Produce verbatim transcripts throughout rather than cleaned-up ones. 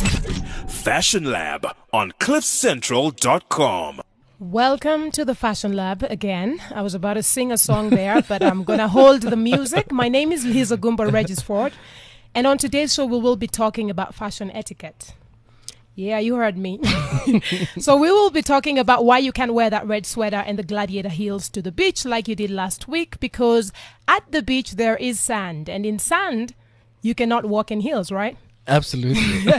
Fashion Lab on cliff central dot com. Welcome to the Fashion Lab again. I was about to sing a song there, but I'm going to hold the music. My name is Lisa Gumba Regisford, and on today's show we will be talking about fashion etiquette. Yeah, you heard me. So we will be talking about why you can't wear that red sweater and the gladiator heels to the beach like you did last week, because at the beach there is sand, and in sand you cannot walk in heels, right? Absolutely.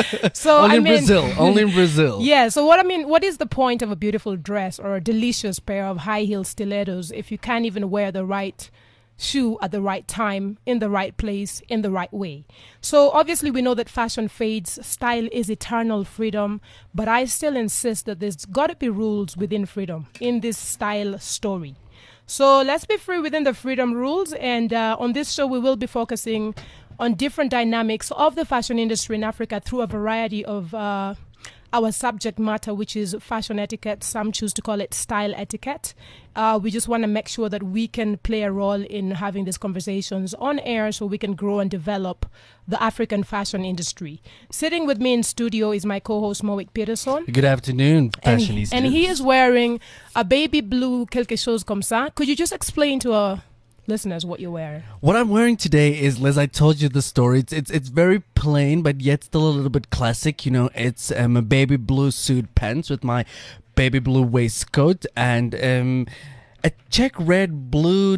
So only I in mean, Brazil. Only in Brazil. Yeah. So what I mean, what is the point of a beautiful dress or a delicious pair of high heel stilettos if you can't even wear the right shoe at the right time, in the right place, in the right way? So obviously we know that fashion fades, style is eternal freedom, but I still insist that there's got to be rules within freedom in this style story. So let's be free within the freedom rules, and uh, on this show we will be focusing on different dynamics of the fashion industry in Africa through a variety of uh, our subject matter, which is fashion etiquette. Some choose to call it style etiquette. Uh, we just want to make sure that we can play a role in having these conversations on air so we can grow and develop the African fashion industry. Sitting with me in studio is my co-host Moik Peterson. Good afternoon, And, fashionistas. and he is wearing a baby blue quelque chose comme ça. Could you just explain to our listeners what you're wearing? What I'm wearing today is, Liz, I told you the story. It's it's, it's very plain, but yet still a little bit classic. You know, it's um, a baby blue suit pants with my baby blue waistcoat and um, a check red, blue,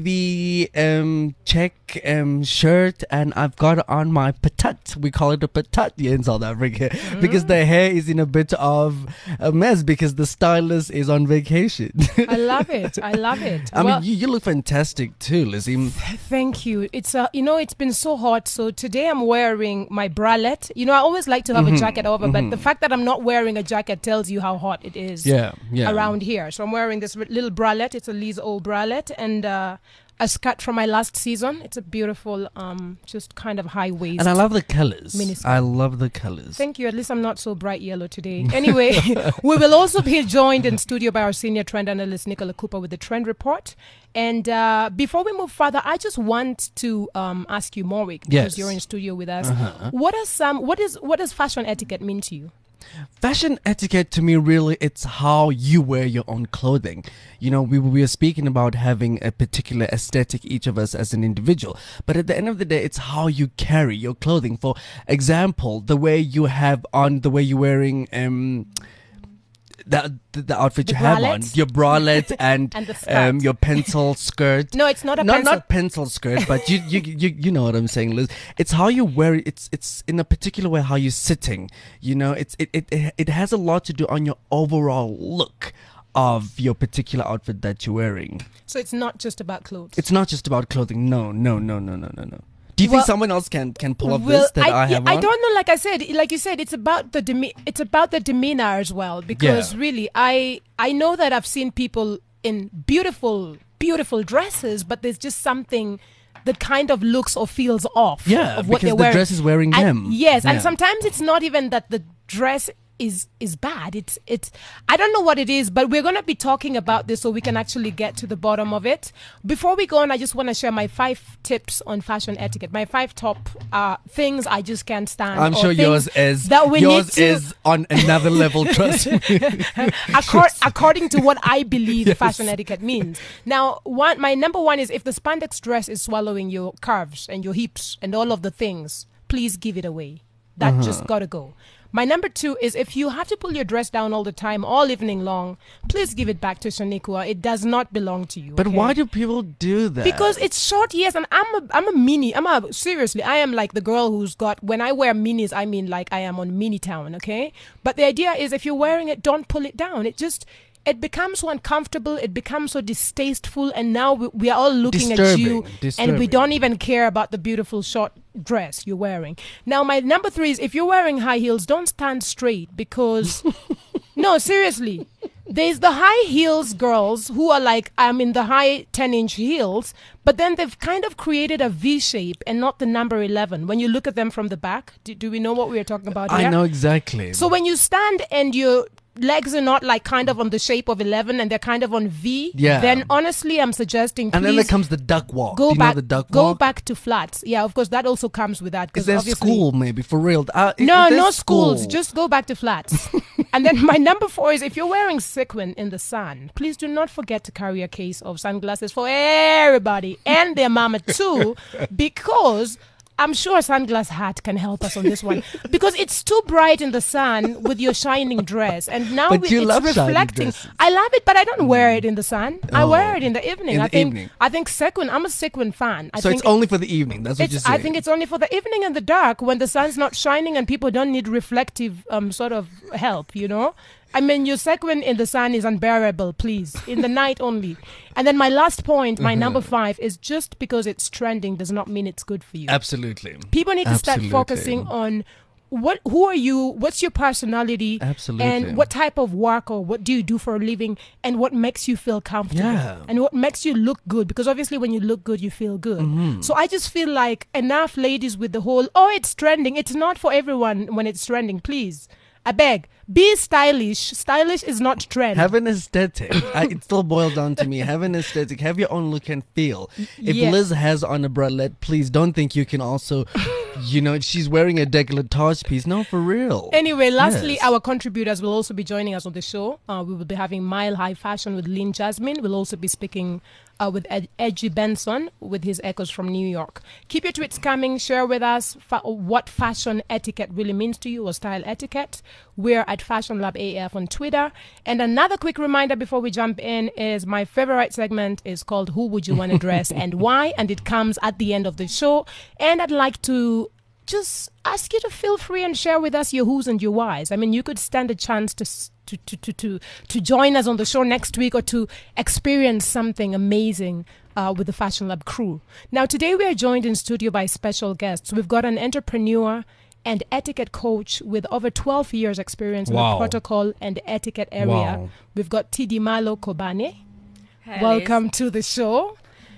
navy um, check um, shirt, and I've got on my patat. We call it a patat here in South Africa mm. because the hair is in a bit of a mess because the stylist is on vacation. I love it. I love it. I well, mean, you, you look fantastic too, Lizzie. Thank you. It's uh, you know, it's been so hot. So today I'm wearing my bralette. You know, I always like to have mm-hmm. a jacket over, mm-hmm. but the fact that I'm not wearing a jacket tells you how hot it is yeah, yeah. around here. So I'm wearing this r- little bralette. It's a Lise O bralette, and uh, a skirt from my last season. It's a beautiful, um, just kind of high waist. And I love the colors. Miniskirt. I love the colors. Thank you. At least I'm not so bright yellow today. Anyway, we will also be joined in studio by our senior trend analyst, Nicola Cooper, with the Trend Report. And uh, before we move further, I just want to um, ask you, Morwick, because Yes. you're in studio with us. Uh-huh. What are some? What is? What does fashion etiquette mean to you? Fashion etiquette to me, really, it's how you wear your own clothing. You know, we we are speaking about having a particular aesthetic, each of us as an individual. But at the end of the day, it's how you carry your clothing. For example, the way you have on, the way you're wearing um. The, the, the outfit The you have on, bralette? your bralette and, And the skirt. um, your pencil skirt. No, it's not a not pencil. not pencil skirt, but you, you you you know what I'm saying, Liz. It's how you wear it. It's it's in a particular way how you're sitting. You know, it's it it it has a lot to do on your overall look of your particular outfit that you're wearing. So it's not just about clothes. It's not just about clothing. No, no, no, no, no, no, no. Do you Well- think someone else can can pull off Well, this that I, yeah, have I on? don't know. Like I said, like you said, it's about the deme- it's about the demeanor as well. Because Yeah. really, I I know that I've seen people in beautiful, beautiful dresses, but there's just something that kind of looks or feels off. Yeah, of what because they're the wearing. dress is wearing And- them. Yes, and Yeah. sometimes it's not even that the dress is is bad. It's it's I don't know what it is, but we're gonna be talking about this so we can actually get to the bottom of it. Before we go on, I just want to share my five tips on fashion etiquette. My five top uh, things I just can't stand. I'm or sure things yours is that we yours need to, is on another level. Trust me. Accor- according to what I believe Yes. fashion etiquette means. Now, one, my number one is if the spandex dress is swallowing your curves and your hips and all of the things, please give it away. That Uh-huh. just gotta go. My number two is if you have to pull your dress down all the time, all evening long, please give it back to Shaniqua. It does not belong to you. But okay? why do people do that? Because it's short, yes, and I'm a I'm a mini. I'm a seriously. I am like the girl who's got. When I wear minis, I mean like I am on mini town. Okay, but the idea is if you're wearing it, don't pull it down. It just it becomes so uncomfortable. It becomes so distasteful, and now we, we are all looking at you, Disturbing, and we disturbing. don't even care about the beautiful short dress you're wearing. Now, my number three is if you're wearing high heels, don't stand straight because no, seriously. There's the high heels girls who are like, I'm in the high ten inch heels, but then they've kind of created a V shape and not the number eleven. When you look at them from the back, do, do we know what we're talking about here? I know exactly. So when you stand and you're legs are not like kind of on the shape of eleven and they're kind of on V, Yeah. then honestly, I'm suggesting And then please there comes the duck walk. go Do you back. know the duck go walk? back to flats. Yeah, of course, that also comes with that. Is 'cause there obviously- school maybe for real? Uh, if- No, if there's no schools. school- Just go back to flats. And then my number four is if you're wearing sequin in the sun, please do not forget to carry a case of sunglasses for everybody and their mama too, because I'm sure a sunglass hat can help us on this one because it's too bright in the sun with your shining dress, and now But we, you it's love shiny reflecting. dresses. I love it, but I don't wear it in the sun. I Oh. wear it in the evening. In I the think. evening. I think sequin. I'm a sequin fan. I so think it's only for the evening. That's what it's, you're saying. I think it's only for the evening and the dark when the sun's not shining and people don't need reflective um sort of help, you know? I mean, your sequin in the sun is unbearable, please. In the night only. And then my last point, my number five, is just because it's trending does not mean it's good for you. Absolutely. People need to start Absolutely. focusing on what, who are you, what's your personality, Absolutely. and what type of work or what do you do for a living, and what makes you feel comfortable, Yeah. and what makes you look good. Because obviously, when you look good, you feel good. Mm-hmm. So I just feel like enough ladies with the whole, oh, it's trending. It's not for everyone when it's trending. Please, I beg, be stylish. Stylish is not trend. Have an aesthetic. I, it still boils down to me. Have an aesthetic. Have your own look and feel. If Yeah. Liz has on a bralette, please don't think you can also, you know, she's wearing a décolletage piece. No, for real. Anyway, lastly, Yes. our contributors will also be joining us on the show. Uh, we will be having Mile High Fashion with Lynn Jasmine. We'll also be speaking uh, with Ed- Edgy Benson with his echoes from New York. Keep your tweets coming. Share with us fa- what fashion etiquette really means to you or style etiquette. We're at Fashion Lab A F on Twitter. And another quick reminder before we jump in is my favorite segment is called Who Would You Want to Dress and Why? And it comes at the end of the show. And I'd like to just ask you to feel free and share with us your who's and your whys. I mean, you could stand a chance to s- to to to to, to join us on the show next week or to experience something amazing uh, with the Fashion Lab crew. Now, today we are joined in studio by special guests. We've got an entrepreneur and etiquette coach with over twelve years experience in Wow. the protocol and etiquette area. Wow. We've got Tidimalo Kobane. Hi, Welcome to the show.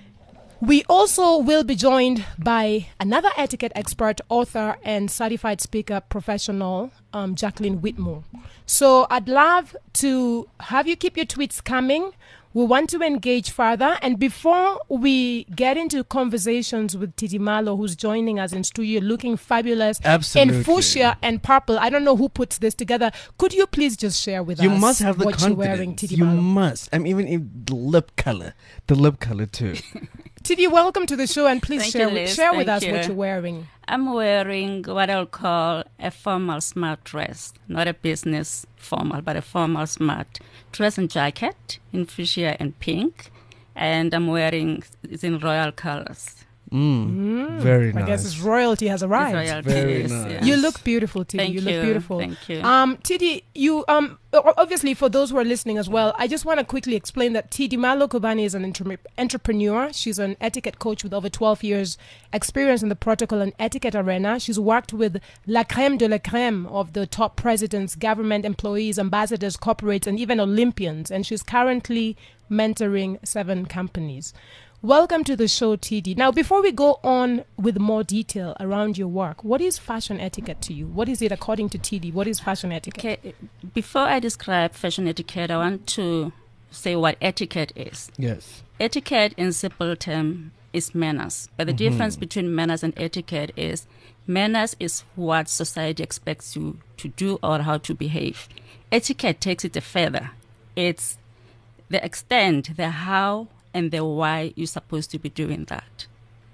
We also will be joined by another etiquette expert, author, and certified speaker professional, um, Jacqueline Whitmore. So I'd love to have you keep your tweets coming. We want to engage further. And before we get into conversations with Titi Malo, who's joining us in studio looking fabulous Absolutely. in fuchsia and purple, I don't know who puts this together. Could you please just share with You us must have the what confidence. you're wearing, Titi you Malo? must. I'm even in the lip color. The lip color too. Titi, welcome to the show, and please Thank share, you, with, Liz. share with Thank us what you. you're wearing. I'm wearing what I'll call a formal smart dress, not a business formal, but a formal smart dress and jacket in fuchsia and pink. And I'm wearing, it's in royal colors. Mm. Very I nice. guess it's royalty has It's arrived. royal Very colors, nice. yeah. You look beautiful, Titi. Thank you you. look beautiful. Thank you. Um, Titi, you um o- obviously for those who are listening as well, I just want to quickly explain that Titi Malo Kobani is an entre- entrepreneur. She's an etiquette coach with over twelve years experience in the protocol and etiquette arena. She's worked with la crème de la crème of the top presidents, government employees, ambassadors, corporates, and even Olympians. And she's currently mentoring seven companies. Welcome to the show, Titi. Now, before we go on with more detail around your work, what is fashion etiquette to you? What is it according to Titi? What is fashion etiquette? Okay, before I describe fashion etiquette, I want to say what etiquette is. Yes. Etiquette, in simple term, is manners. But the difference between manners and etiquette is manners is what society expects you to do or how to behave. Etiquette takes it further. It's the extent, the how, and the why you're supposed to be doing that.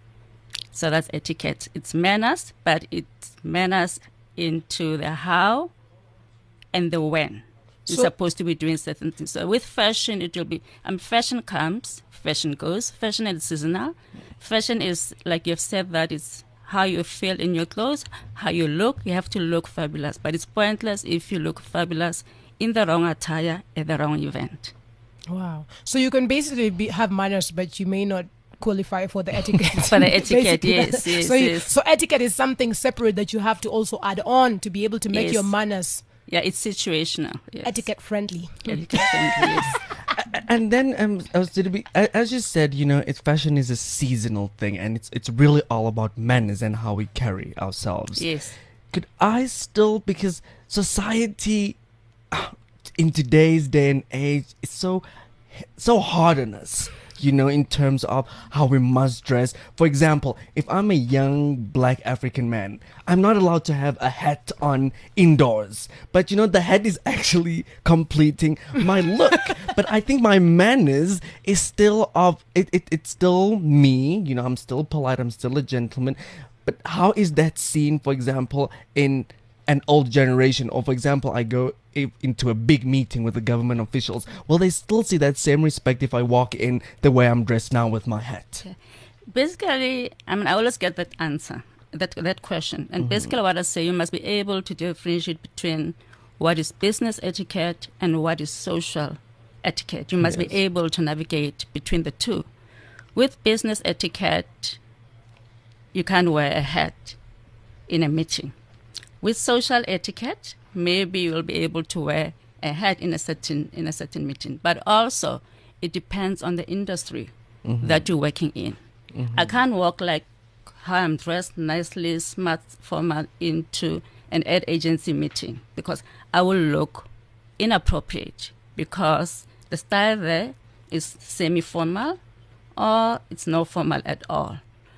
So that's etiquette. It's manners, but it's manners into the how and the when. You're So- supposed to be doing certain things. So with fashion, it will be, um, fashion comes, fashion goes. Fashion is seasonal. Fashion is, like you've said, that it's how you feel in your clothes, how you look. You have to look fabulous. But it's pointless if you look fabulous in the wrong attire at the wrong event. Wow. So you can basically be, have manners, but you may not qualify for the etiquette. For the etiquette, Basically. yes, yes, so, you, yes. so etiquette is something separate that you have to also add on to be able to make Yes. your manners Yeah, it's situational. Yes. etiquette friendly. Etiquette friendly, yes. And then um, I was to be, a- as you said, you know, it's fashion is a seasonal thing, and it's it's really all about manners and how we carry ourselves. Yes. Could I still, because society, in today's day and age, it's so so hard on us, you know, in terms of how we must dress. For example, if I'm a young black African man, I'm not allowed to have a hat on indoors. But you know, the hat is actually completing my look. But I think my manners is still of it, it. It's still me. You know, I'm still polite. I'm still a gentleman. But how is that seen, for example, in an old generation? Or for example, I go i- into a big meeting with the government officials. Will they still see that same respect if I walk in the way I'm dressed now with my hat? Basically, I mean, I always get that answer, that that question. And basically what I say, you must be able to differentiate between what is business etiquette and what is social etiquette. You must Yes. be able to navigate between the two. With business etiquette, you can't wear a hat in a meeting. With social etiquette, maybe you'll be able to wear a hat in a certain in a certain meeting. But also, it depends on the industry that you're working in. I can't walk like how I'm dressed, nicely, smart, formal, into an ad agency meeting because I will look inappropriate because the style there is semi-formal or it's no formal at all.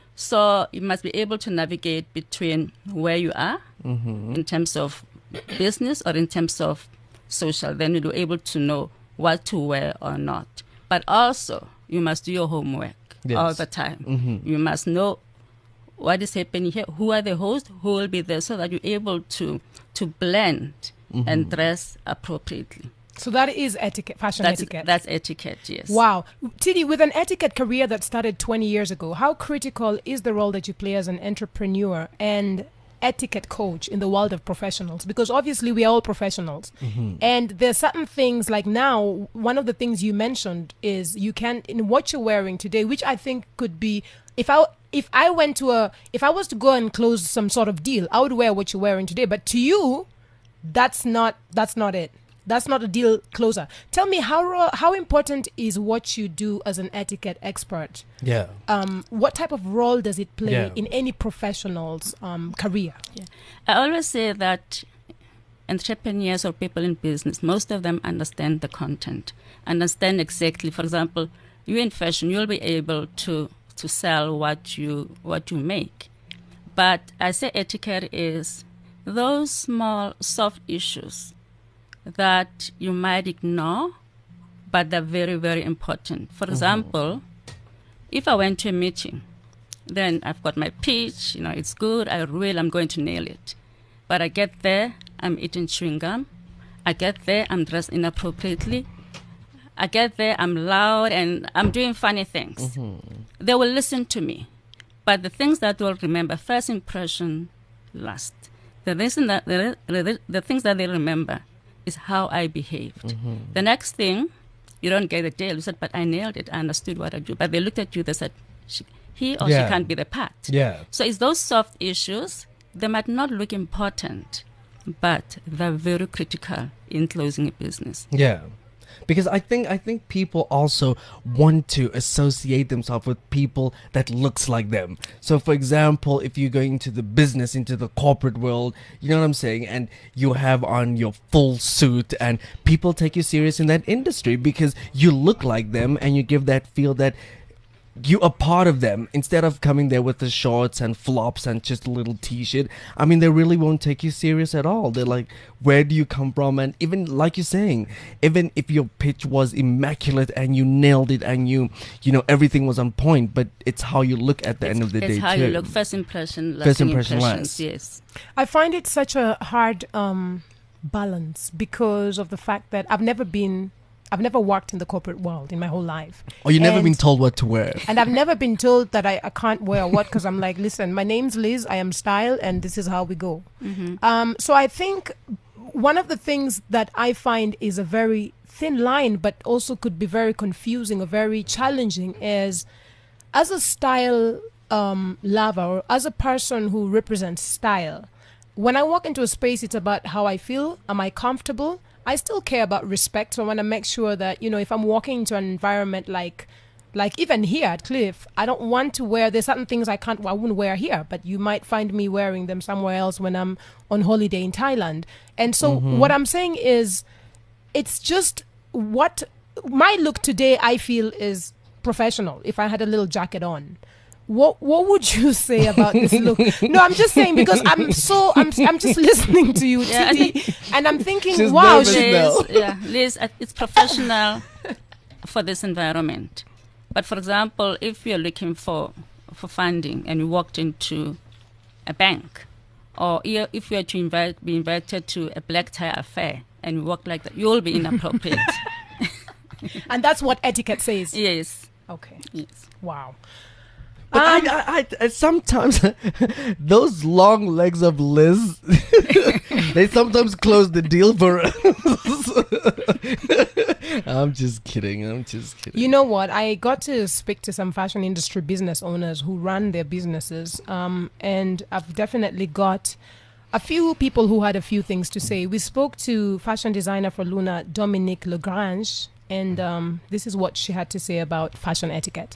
So you must be able to navigate between where you are in terms of business or in terms of social. Then you'll be able to know what to wear or not. But also, you must do your homework Yes. all the time. You must know what is happening here, who are the hosts, who will be there, so that you're able to to blend and dress appropriately. So that is etiquette, fashion That's, etiquette. that's etiquette, yes. Wow. Tidi, with an etiquette career that started twenty years ago, how critical is the role that you play as an entrepreneur and etiquette coach in the world of professionals? Because obviously we are all professionals. And there's certain things like now, one of the things you mentioned is you can, in what you're wearing today, which I think could be, if I if I went to a, if I was to go and close some sort of deal, I would wear what you're wearing today. But to you, that's not, that's not it. That's not a deal closer. Tell me, how ro- how important is what you do as an etiquette expert? Yeah. Um, what type of role does it play Yeah. in any professional's um, career? Yeah. I always say that entrepreneurs or people in business, most of them understand the content, understand exactly. For example, you in fashion, you'll be able to to sell what you what you make. But I say etiquette is those small soft issues that you might ignore, but they're very, very important. For example, if I went to a meeting, then I've got my pitch, you know, it's good, I really am going to nail it. But I get there, I'm eating chewing gum. I get there, I'm dressed inappropriately. I get there, I'm loud and I'm doing funny things. They will listen to me. But the things that they'll remember, first impression last. The reason that the, the, the things that they remember is how I behaved. The next thing, you don't get a deal. You said, but I nailed it. I understood what I do. But they looked at you, they said, she, he or Yeah. she can't be the part. Yeah. So it's those soft issues. They might not look important, but they're very critical in closing a business. Yeah. Because I think I think people also want to associate themselves with people that looks like them. So for example, if you go into the business, into the corporate world, you know what I'm saying, and you have on your full suit and people take you serious in that industry because you look like them and you give that feel that you are part of them instead of coming there with the shorts and flops and just a little t-shirt. I mean, they really won't take you serious at all. They're like, where do you come from? And even like you're saying, even if your pitch was immaculate and you nailed it and you, you know, everything was on point, but it's how you look at the it's, end of the it's day how too. you look. First impression, First lasting impression impressions, lasts. yes. I find it such a hard um, balance because of the fact that I've never been, I've never worked in the corporate world in my whole life. Or you've never And- been told what to wear. And I've never been told that I, I can't wear what because I'm like, listen, my name's Liz, I am style, and this is how we go. Um, so I think one of the things that I find is a very thin line, but also could be very confusing or very challenging is as a style um, lover or as a person who represents style, when I walk into a space, it's about how I feel. Am I comfortable? I still care about respect. So I want to make sure that, you know, if I'm walking into an environment like, like even here at Cliff, I don't want to wear, there's certain things I can't, I wouldn't wear here, but you might find me wearing them somewhere else when I'm on holiday in Thailand. And so what I'm saying is, it's just what my look today I feel is professional. If I had a little jacket on, what what would you say about this look? No, I'm just saying because I'm so I'm I'm just listening to you, Yeah, I Titi, and I'm thinking, She's wow, nervous she, now. Liz, yeah, Liz, uh, it's professional for this environment. But for example, if you're looking for for funding and you walked into a bank, or i- if you are to invite, be invited to a black tie affair and you walk like that, you'll be inappropriate. and that's what etiquette says. Yes, Okay, yes. wow. But Um, I, I, I, sometimes those long legs of Liz, they sometimes close the deal for us. I'm just kidding. I'm just kidding. You know what? I got to speak to some fashion industry business owners who run their businesses, um, and I've definitely got a few people who had a few things to say. We spoke to fashion designer for Luna, Dominique Legrange, and um, this is what she had to say about fashion etiquette.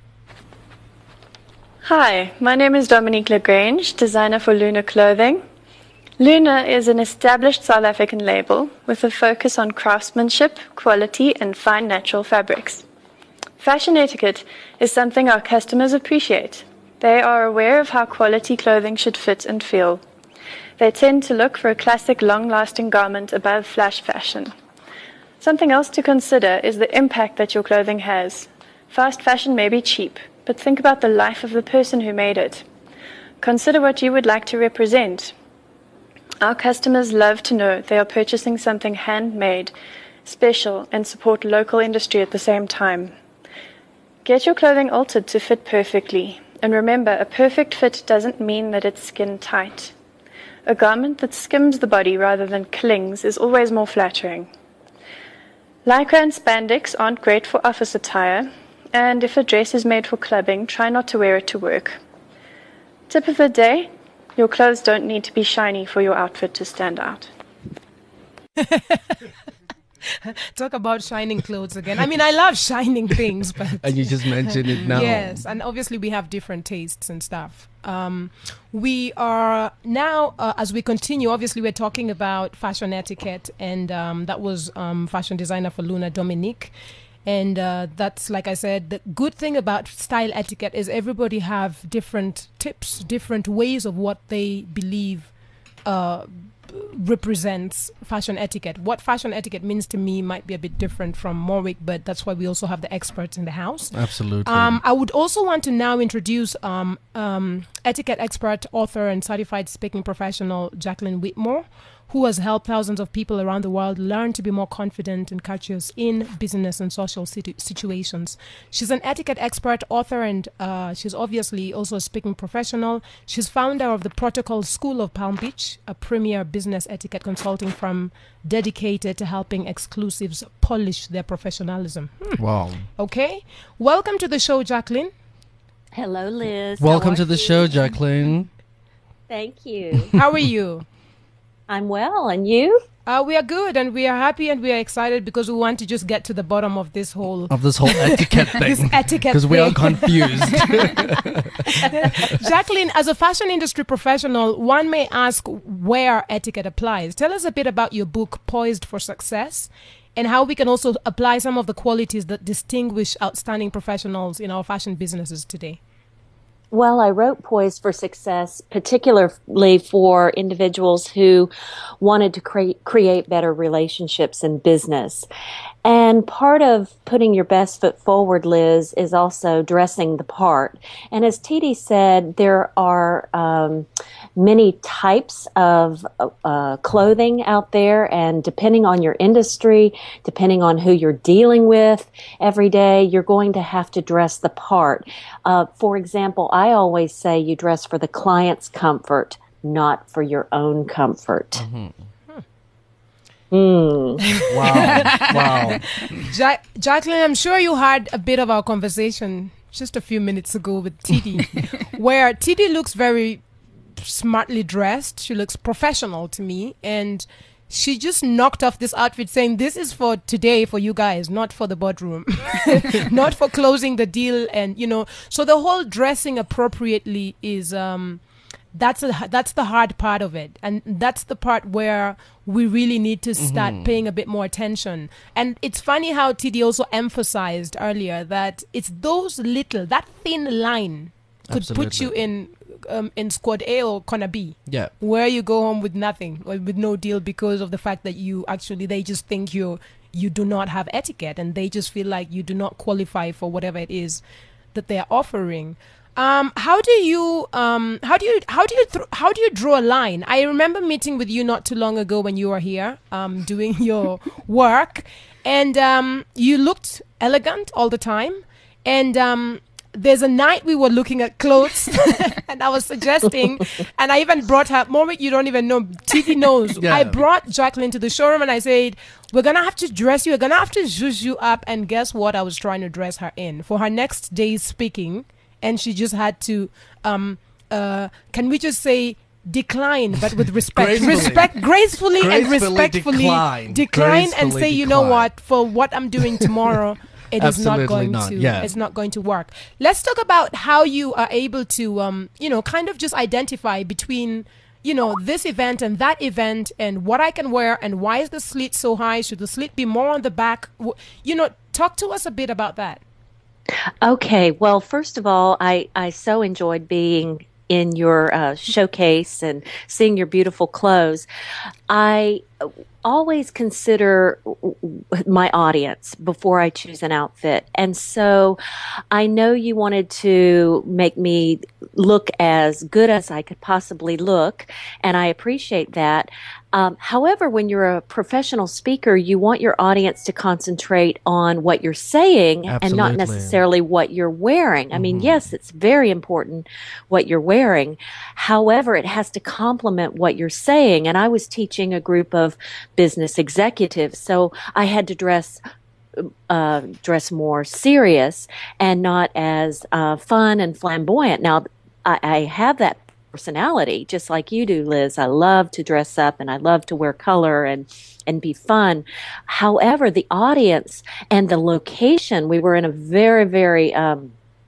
Hi, my name is Dominique Lagrange, designer for Luna Clothing. Luna is an established South African label with a focus on craftsmanship, quality, and fine natural fabrics. Fashion etiquette is something our customers appreciate. They are aware of how quality clothing should fit and feel. They tend to look for a classic, long-lasting garment above flash fashion. Something else to consider is the impact that your clothing has. Fast fashion may be cheap, but think about the life of the person who made it. Consider what you would like to represent. Our customers love to know they are purchasing something handmade, special, and support local industry at the same time. Get your clothing altered to fit perfectly. And remember, a perfect fit doesn't mean that it's skin tight. A garment that skims the body rather than clings is always more flattering. Lycra and spandex aren't great for office attire, and if a dress is made for clubbing, try not to wear it to work. Tip of the day, your clothes don't need to be shiny for your outfit to stand out. Talk about shining clothes again. I mean, I love shining things, but And you just mentioned it now. yes, and obviously we have different tastes and stuff. Um, we are now, uh, as we continue, obviously we're talking about fashion etiquette, and um, that was um, fashion designer for Luna, Dominique. And uh, that's, like I said, the good thing about style etiquette is everybody have different tips, different ways of what they believe uh, represents fashion etiquette. What fashion etiquette means to me might be a bit different from Morwick, but that's why we also have the experts in the house. Absolutely. Um, I would also want to now introduce um, um, etiquette expert, author, and certified speaking professional Jacqueline Whitmore, who has helped thousands of people around the world learn to be more confident and courteous in business and social situ- situations. She's an etiquette expert, author, and uh, she's obviously also a speaking professional. She's founder of the Protocol School of Palm Beach, a premier business etiquette consulting firm dedicated to helping exclusives polish their professionalism. Hmm. Wow. Okay. Welcome to the show, Jacqueline. Hello, Liz. Welcome How to are the you? show, Jacqueline. Thank you. How are you? I'm well, and you? Uh, we are good, and we are happy, and we are excited because we want to just get to the bottom of this whole Of this whole etiquette this thing. etiquette Because we are thing. confused. Jacqueline, as a fashion industry professional, one may ask where etiquette applies. Tell us a bit about your book, Poised for Success, and how we can also apply some of the qualities that distinguish outstanding professionals in our fashion businesses today. Well, I wrote Poised for Success particularly for individuals who wanted to cre- create better relationships in business. And part of putting your best foot forward, Liz, is also dressing the part. And as Titi said, there are um, many types of uh, clothing out there, and depending on your industry, depending on who you're dealing with every day, you're going to have to dress the part. Uh, for example, I always say you dress for the client's comfort, not for your own comfort. Mm-hmm. Mm. Wow. Wow. Ja- Jacqueline, I'm sure you had a bit of our conversation just a few minutes ago with Titi, where Titi looks very smartly dressed. She looks professional to me, and she just knocked off this outfit saying, this is for today, for you guys, not for the boardroom, not for closing the deal. And, you know, so the whole dressing appropriately is, um, that's a, that's the hard part of it, and that's the part where we really need to start mm-hmm. paying a bit more attention. And it's funny how T D also emphasized earlier that it's those little, that thin line could Absolutely. put you in um, in squad A or corner B, yeah, where you go home with nothing, or with no deal, because of the fact that you actually, they just think you you do not have etiquette, and they just feel like you do not qualify for whatever it is that they are offering. Um, how do you um, how do you how do you th- how do you draw a line? I remember meeting with you not too long ago when you were here um, doing your work, and um, you looked elegant all the time. And um, there's a night we were looking at clothes, and I was suggesting, and I even brought her. Moment you don't even know, T D knows. Yeah. I brought Jacqueline to the showroom, and I said, "We're gonna have to dress you. We're gonna have to zhuzh you up." And guess what? I was trying to dress her in for her next day's speaking. And she just had to, um, uh, can we just say decline, but with respect, gracefully. respect, gracefully, gracefully and respectfully decline, decline gracefully and say, decline. You know what, for what I'm doing tomorrow, it is not going not. to, yeah. it's not going to work. Let's talk about how you are able to, um, you know, kind of just identify between, you know, this event and that event, and what I can wear, and why is the slit so high? Should the slit be more on the back? You know, talk to us a bit about that. Okay, well, first of all, I, I so enjoyed being in your uh, showcase and seeing your beautiful clothes. I always consider my audience before I choose an outfit. And so I know you wanted to make me look as good as I could possibly look, and I appreciate that. Um, however, when you're a professional speaker, you want your audience to concentrate on what you're saying Absolutely. and not necessarily what you're wearing. I mm-hmm. mean, yes, it's very important what you're wearing. However, it has to complement what you're saying. And I was teaching a group of business executives, so I had to dress uh, dress more serious and not as uh, fun and flamboyant. Now, I, I have that personality, just like you do, Liz. I love to dress up and I love to wear color and, and be fun. However, the audience and the location, we were in a very, very, um,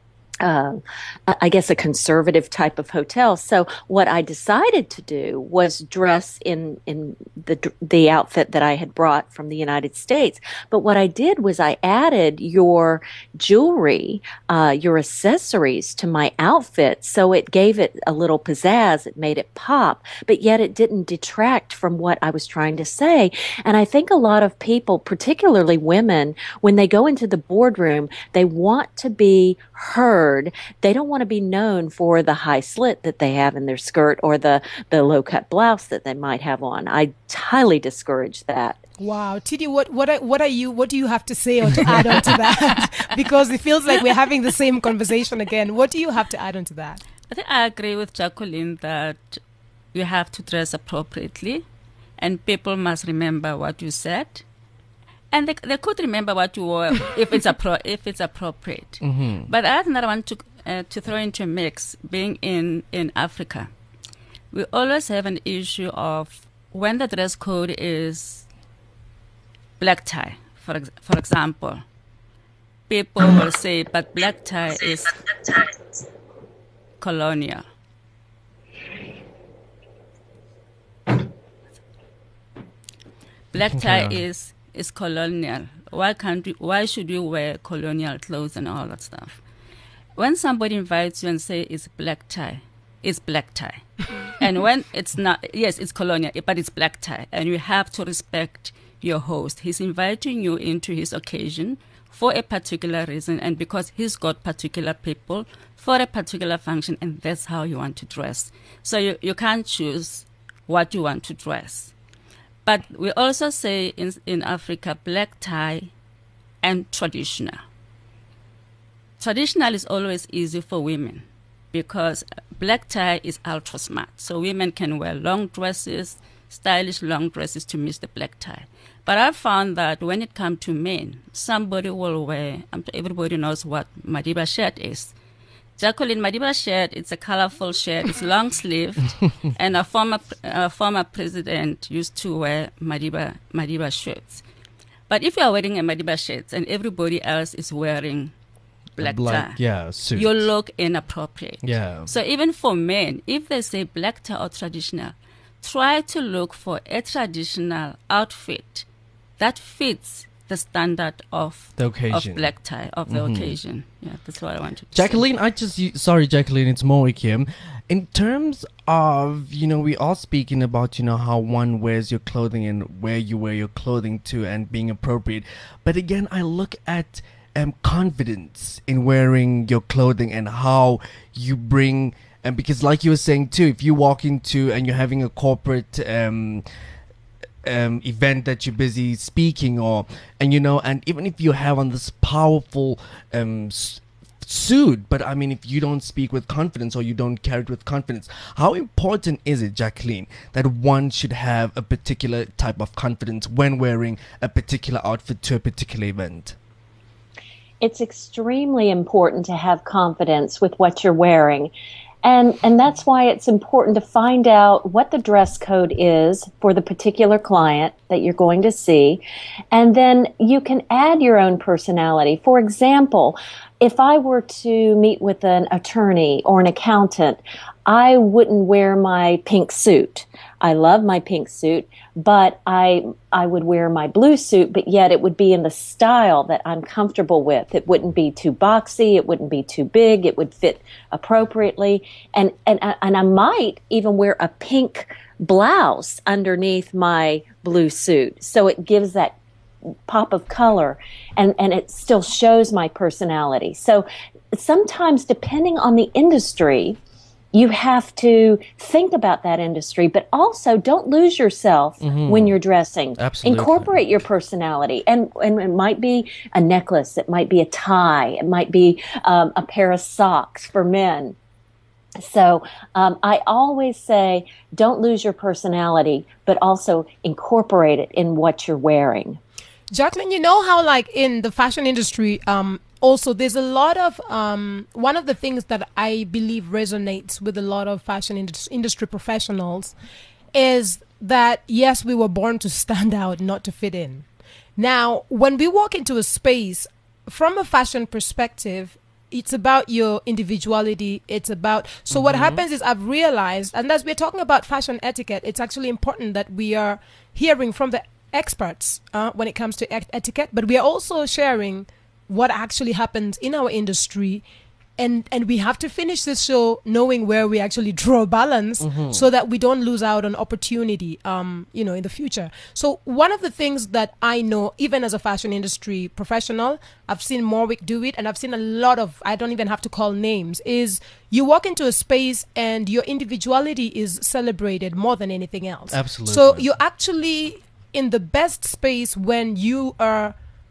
Uh, I guess a conservative type of hotel. So what I decided to do was dress in, in the the outfit that I had brought from the United States. But what I did was I added your jewelry, uh, your accessories to my outfit. So it gave it a little pizzazz. It made it pop, but yet it didn't detract from what I was trying to say. And I think a lot of people, particularly women, when they go into the boardroom, they want to be heard. They don't want to be known for the high slit that they have in their skirt or the, the low-cut blouse that they might have on. I highly discourage that. Wow, T D, what what are, what are you? What do you have to say or to add on to that? Because it feels like we're having the same conversation again. What do you have to add on to that? I think I agree with Jacqueline that you have to dress appropriately, and people must remember what you said. And they, they could remember what you wore if it's appro- if it's appropriate. Mm-hmm. But I think that I want to uh, to throw into a mix, being in, in Africa, we always have an issue of when the dress code is black tie, for ex- for example. People will say, but black tie is colonial. Black tie is is colonial. Why can't we, why should you wear colonial clothes and all that stuff? When somebody invites you and say it's black tie, it's black tie. And when it's not, yes, it's colonial, but it's black tie. And you have to respect your host. He's inviting you into his occasion for a particular reason, and because he's got particular people for a particular function, and that's how you want to dress. So you, you can't choose what you want to dress. But we also say in in Africa, black tie and traditional. Traditional is always easy for women because black tie is ultra smart. So women can wear long dresses, stylish long dresses to miss the black tie. But I found that when it comes to men, somebody will wear, everybody knows what Madiba shirt is. Jacqueline, Madiba shirt, it's a colorful shirt, it's long sleeved, and a former a former president used to wear Madiba Madiba shirts. But if you are wearing a Madiba shirt and everybody else is wearing black Black, tie, yeah, suit. you look inappropriate. Yeah. So even for men, if they say black tie or traditional, try to look for a traditional outfit that fits the standard of The occasion. of black tie of the occasion. Yeah, that's what I wanted to Jacqueline, I just you- sorry, Jacqueline, it's Moik here. In terms of, you know, we are speaking about, you know, how one wears your clothing and where you wear your clothing to and being appropriate. But again, I look at um, confidence in wearing your clothing and how you bring, and because like you were saying too, if you walk into and you're having a corporate um, um, event that you're busy speaking or, and you know, and even if you have on this powerful um, s- suit, but I mean, if you don't speak with confidence or you don't carry it with confidence, how important is it, Jacqueline, that one should have a particular type of confidence when wearing a particular outfit to a particular event? It's extremely important to have confidence with what you're wearing. And, and that's why it's important to find out what the dress code is for the particular client that you're going to see. And then you can add your own personality. For example, if I were to meet with an attorney or an accountant, I wouldn't wear my pink suit. I love my pink suit, but I I would wear my blue suit, but yet it would be in the style that I'm comfortable with. It wouldn't be too boxy, it wouldn't be too big, it would fit appropriately. And and and I might even wear a pink blouse underneath my blue suit. So it gives that pop of color and, and it still shows my personality. So sometimes depending on the industry, you have to think about that industry, but also don't lose yourself mm-hmm. when you're dressing. Absolutely. Incorporate your personality. And, and it might be a necklace, it might be a tie, it might be um, a pair of socks for men. So um, I always say don't lose your personality, but also incorporate it in what you're wearing. Jacqueline, you know how like in the fashion industry, um, also there's a lot of, um, one of the things that I believe resonates with a lot of fashion indus- industry professionals is that, yes, we were born to stand out, not to fit in. Now, when we walk into a space, from a fashion perspective, it's about your individuality. It's about, so mm-hmm. what happens is I've realized, and as we're talking about fashion etiquette, it's actually important that we are hearing from the experts uh, when it comes to et- etiquette, but we are also sharing what actually happens in our industry, and and we have to finish this show knowing where we actually draw balance mm-hmm. so that we don't lose out on opportunity um you know in the future. So one of the things that I know, even as a fashion industry professional, I've seen Morwick do it, and I've seen a lot of, I don't even have to call names, is you walk into a space and your individuality is celebrated more than anything else. Absolutely. So you're actually in the best space when you are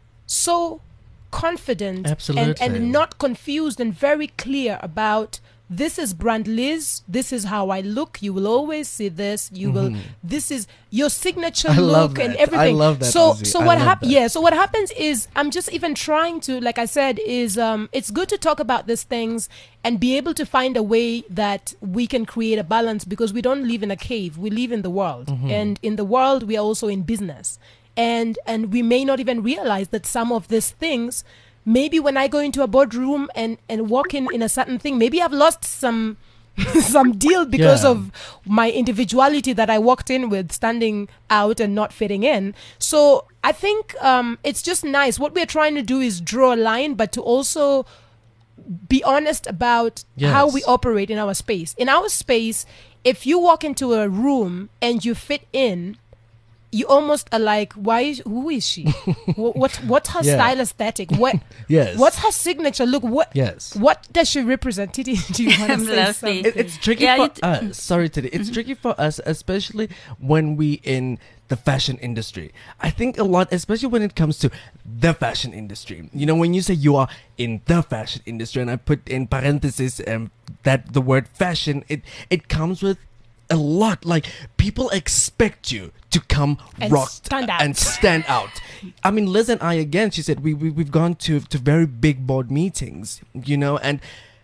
so confident and, and not confused and very clear about, this is brand Liz, this is how I look, you will always see this, you mm-hmm. will, this is your signature I look and everything. I love that. So, Lizzie. so I what happens? that. Yeah. So what happens is, I'm just even trying to, like I said, is um, it's good to talk about these things and be able to find a way that we can create a balance, because we don't live in a cave, we live in the world, mm-hmm. and in the world we are also in business, and and we may not even realize that some of these things. Maybe when I go into a boardroom and, and walk in in a certain thing, maybe I've lost some some deal because yeah. of my individuality that I walked in with, standing out and not fitting in. So I think um, it's just nice. What we're trying to do is draw a line, but to also be honest about yes. how we operate in our space. In our space, if you walk into a room and you fit in, you almost are like, why is, who is she? what, what what's her yeah. style aesthetic? What yes. What's her signature look? What yes. What does she represent? Do you want to say something? It, it's tricky yeah, for t- us. Sorry, Teddy. It's mm-hmm. tricky for us, especially when we in the fashion industry. I think a lot, especially when it comes to the fashion industry. You know, when you say you are in the fashion industry, and I put in parentheses um, that the word fashion, it it comes with a lot. Like, people expect you to come and rocked stand out. and stand out. I mean, Liz and I, again, she said, we, we, we've gone to, to very big board meetings, you know, and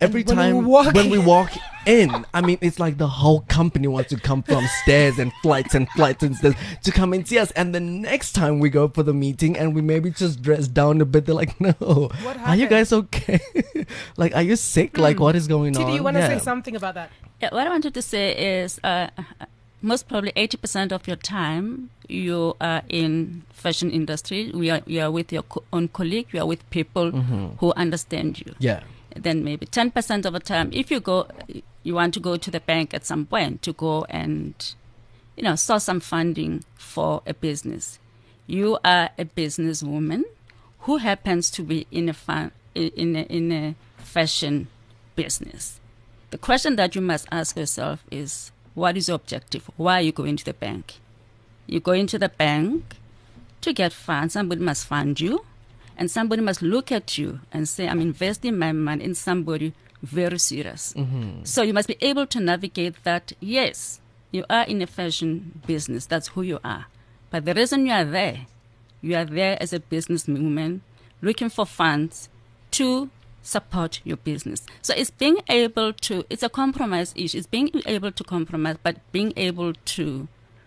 every when time we walk when we walk in, I mean, it's like the whole company wants to come from stairs and flights and flights and stairs to come and see us. And the next time we go for the meeting and we maybe just dress down a bit, they're like, no, What are you happened? guys okay? Like, are you sick? Like, what is going Titi, on? you want to Yeah. say something about that? Yeah, what I wanted to say is uh, most probably eighty percent of your time you are in fashion industry. We are, you are with your co- own colleague. You are with people who understand you. Yeah. Then maybe ten percent of the time, if you go, you want to go to the bank at some point to go and, you know, source some funding for a business. You are a businesswoman who happens to be in a fun, in a, in a fashion business. The question that you must ask yourself is, what is your objective? Why are you going to the bank? You go into the bank to get funds. Somebody must fund you. And somebody must look at you and say, I'm investing my money in somebody very serious. So you must be able to navigate that. Yes, you are in a fashion business. That's who you are. But the reason you are there, you are there as a businesswoman looking for funds to support your business. So it's being able to, it's a compromise issue. It's being able to compromise, but being able to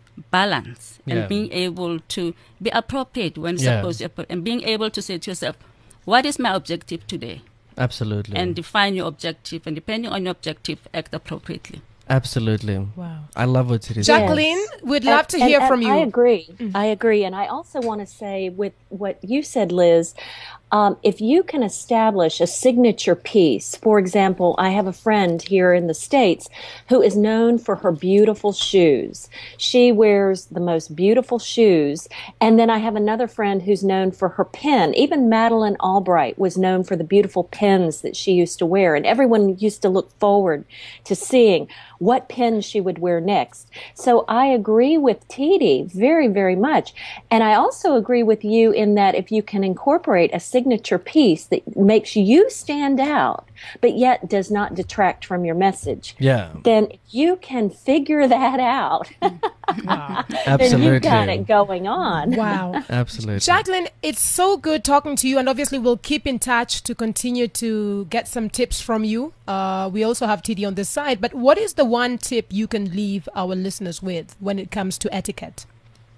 balance and Yeah. being able to be appropriate when Yeah. supposed to, appro- and being able to say to yourself, what is my objective today? Absolutely. And define your objective, and depending on your objective, act appropriately. Absolutely. Wow. I love what it is. Jacqueline, we'd love And- to and- hear and from you. I agree. I agree. And I also want to say with what you said, Liz, um, if you can establish a signature piece, for example, I have a friend here in the States who is known for her beautiful shoes. She wears the most beautiful shoes. And then I have another friend who's known for her pen. Even Madeleine Albright was known for the beautiful pens that she used to wear. And everyone used to look forward to seeing what pen she would wear next. So I agree with Titi very, very much. And I also agree with you in that if you can incorporate a signature piece that makes you stand out, but yet does not detract from your message, Yeah. then if you can figure that out, then you've got Absolutely. it going on. Wow. Absolutely. Jacqueline, it's so good talking to you, and obviously we'll keep in touch to continue to get some tips from you. Uh, we also have T D on this side, but what is the one tip you can leave our listeners with when it comes to etiquette?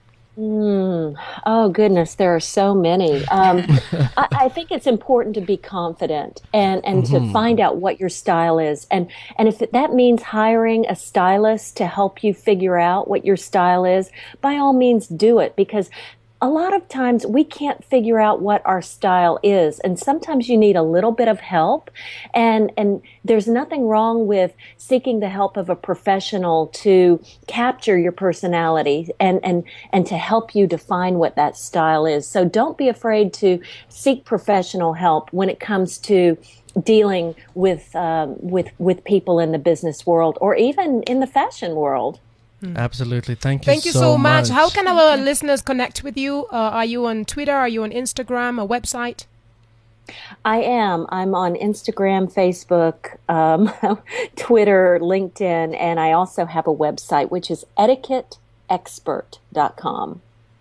Mm, oh goodness, there are so many. Um, I, I think it's important to be confident and, and to find out what your style is. And, and if that means hiring a stylist to help you figure out what your style is, by all means do it, because a lot of times we can't figure out what our style is. And sometimes you need a little bit of help. And, and there's nothing wrong with seeking the help of a professional to capture your personality and, and, and to help you define what that style is. So don't be afraid to seek professional help when it comes to dealing with, um, with, with people in the business world or even in the fashion world. Absolutely. Thank you Thank you so, so much. How can our listeners connect with you? Uh, are you on Twitter? Are you on Instagram? A website? I am. I'm on Instagram, Facebook, um, Twitter, LinkedIn, and I also have a website, which is etiquette expert dot com.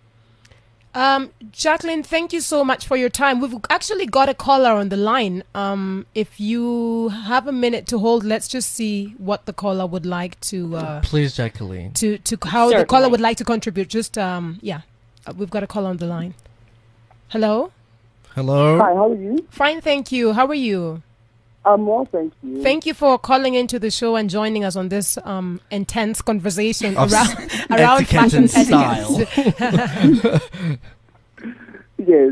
Um, Jacqueline, thank you so much for your time. We've actually got a caller on the line. Um, if you have a minute to hold, let's just see what the caller would like to uh, Please, Jacqueline. to to how the Certainly. caller would like to contribute. Just um, yeah, uh, we've got a caller on the line. Hello. Hello. Hi, how are you? Fine, thank you. How are you? I'm well, thank you. Thank you for calling into the show and joining us on this um, intense conversation Of around around etiquette fashion and etiquette. Yes.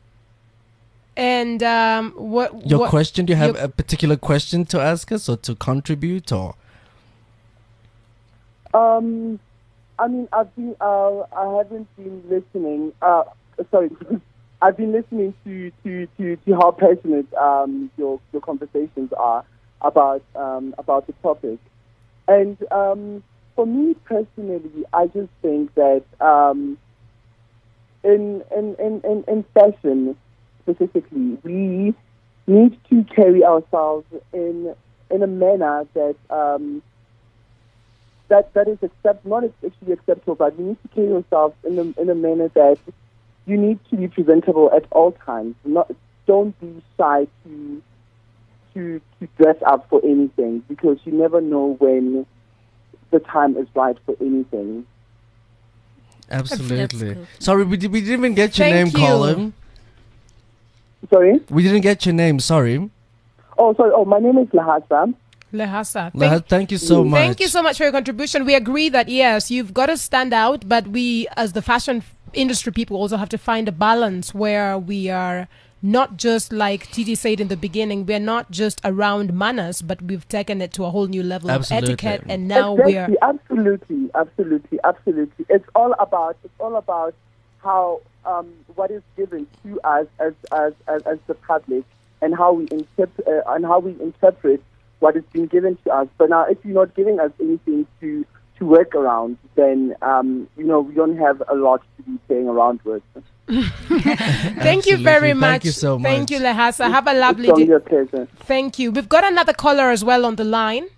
And um, what Your what, question? Do you have your- a particular question to ask us or to contribute or? Um, I mean, I've been, uh, I haven't been listening. Uh, sorry, I've been listening to to, to, to how passionate um, your your conversations are about um, about the topic, and um, for me personally, I just think that um, in, in in in in fashion specifically, we need to carry ourselves in in a manner that. Um, That that is accept not actually acceptable, but you need to carry yourself in a in a manner that you need to be presentable at all times. Not don't be shy to to, to dress up for anything, because you never know when the time is right for anything. Absolutely. Cool. Sorry, we, did, we didn't even get your Thank name, you. Colin. Sorry? We didn't get your name, sorry. Oh, sorry. Oh, my name is Lahasa. Lehasa. Thank, Thank, thank you so much. thank you so much for your contribution. We agree that, yes, you've got to stand out, but we, as the fashion f- industry people, also have to find a balance where we are not just, like Titi said in the beginning, we're not just around manners, but we've taken it to a whole new level Absolutely. of etiquette, and now exactly, we're... absolutely, absolutely, absolutely. It's all about it's all about how um, what is given to us as as, as, as the public, and how we interpret uh, and how we interpret what is being given to us. But now, if you're not giving us anything to to work around, then um, you know we don't have a lot to be playing around with. Thank you very Absolutely. much. Thank you so much. Thank you, Lehasa. Have a lovely It's only day. a pleasure. Thank you. We've got another caller as well on the line.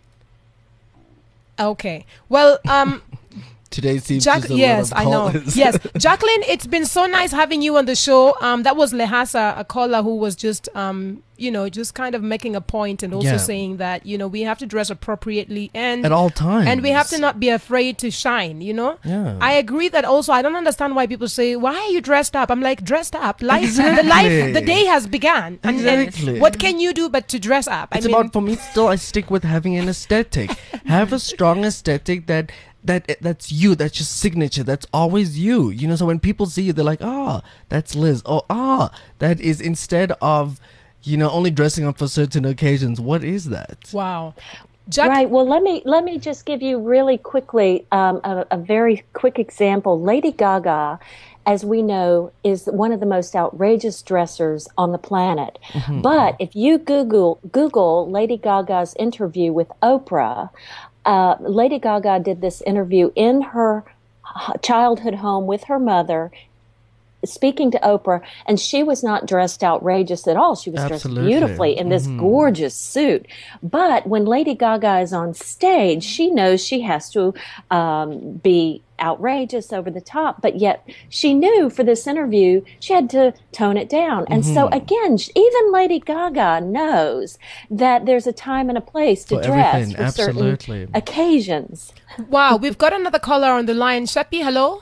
Okay. Well, um, Today seems Jack, just a yes, lot I of know. callers. Yes, Jacqueline, it's been so nice having you on the show. Um, that was Lehasa, a caller who was just, um, you know, just kind of making a point and also Yeah. saying that, you know, we have to dress appropriately and At all times. and we have to not be afraid to shine, you know? Yeah. I agree that also. I don't understand why people say, why are you dressed up? I'm like, dressed up. Life, Exactly. the life, the day has begun. And, and Exactly. what can you do but to dress up? It's I mean, about, for me, still, I stick with having an aesthetic. Have a strong aesthetic that that that's you, that's your signature, that's always you. You know, so when people see you, they're like, ah, that's Liz. Or, ah, that is, instead of, you know, only dressing up for certain occasions, what is that? wow. Jack, Right. Well, let me let me just give you really quickly um, a, a very quick example. Lady Gaga, as we know, is one of the most outrageous dressers on the planet. But if you Google Google Lady Gaga's interview with Oprah, uh, Lady Gaga did this interview in her h- childhood home with her mother, speaking to Oprah, and she was not dressed outrageous at all. She was Absolutely. dressed beautifully in this gorgeous suit. But when Lady Gaga is on stage, she knows she has to um, be outrageous, over the top, but yet she knew for this interview she had to tone it down. And so again, sh- even Lady Gaga knows that there's a time and a place to For dress everything, for absolutely. certain occasions. wow, we've got another caller on the line. Shepi, hello?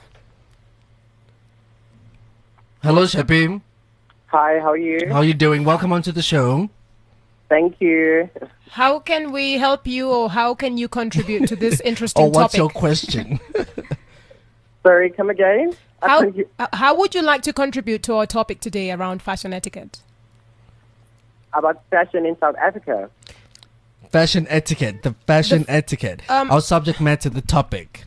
Hello, Shepi. Hi, how are you? How are you doing? Welcome onto the show. Thank you. How can we help you, or how can you contribute to this interesting Or what's topic? your question? Sorry, come again? I How, think you- uh, how would you like to contribute to our topic today around fashion etiquette? about fashion in South Africa. Fashion etiquette. The fashion etiquette. um, Our subject matter, the topic.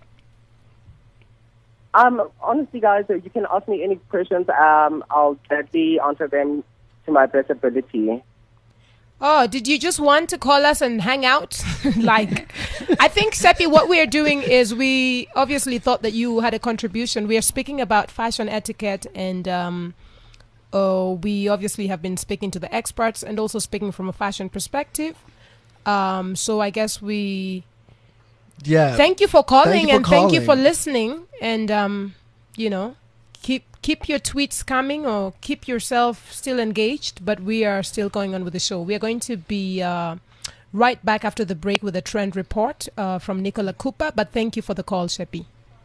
Um, honestly, guys, uh, you can ask me any questions. Um, I'll gladly answer them to my best ability. Oh, did you just want to call us and hang out? Like, I think, Seppi, what we are doing is we obviously thought that you had a contribution. We are speaking about fashion etiquette, and um, uh, we obviously have been speaking to the experts and also speaking from a fashion perspective. Um, so I guess we Yeah. thank you for calling you for and thank you for calling. listening. And, um, you know, keep keep your tweets coming, or keep yourself still engaged, but we are still going on with the show. We are going to be uh, right back after the break with a trend report uh, from Nicola Cooper, but thank you for the call, Shepi.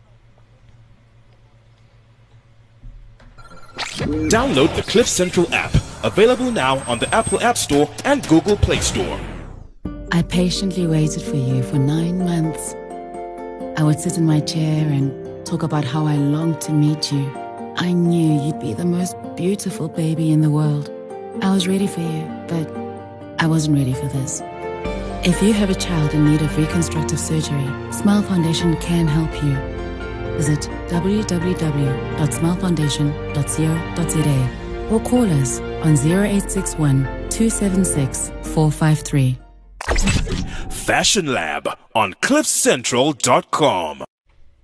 Download the Cliff Central app, available now on the Apple App Store and Google Play Store. I patiently waited for you for nine months. I would sit in my chair and talk about how I longed to meet you. I knew you'd be the most beautiful baby in the world. I was ready for you, but I wasn't ready for this. If you have a child in need of reconstructive surgery, Smile Foundation can help you. Visit w w w dot smile foundation dot co dot z a or call us on zero eight six one, two seven six, four five three. Fashion Lab on cliff central dot com.